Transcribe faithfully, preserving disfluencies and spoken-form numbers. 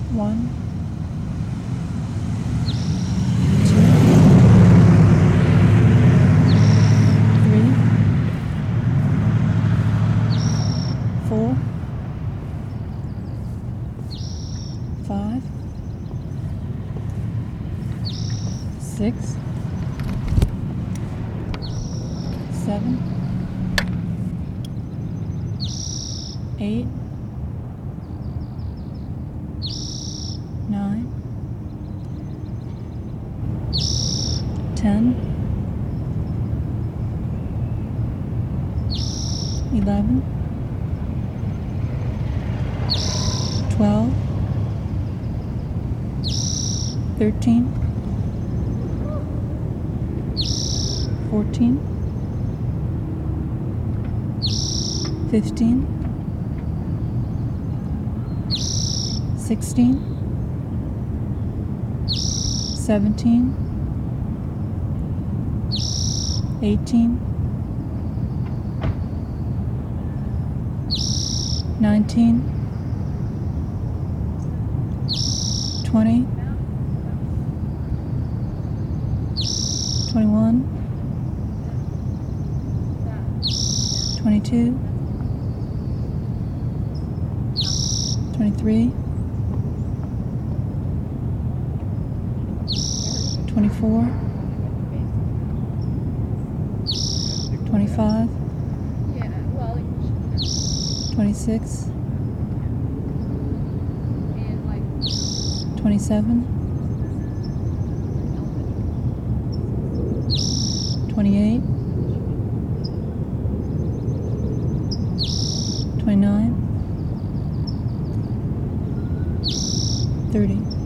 One, three, four, five, six, seven, eight, nine, ten, eleven, twelve, thirteen, fourteen, fifteen, sixteen, seventeen, eighteen, nineteen, twenty, twenty-one, twenty-two, twenty-three, twenty-four, twenty-five, twenty-six, twenty-seven, twenty-eight, twenty-nine, thirty.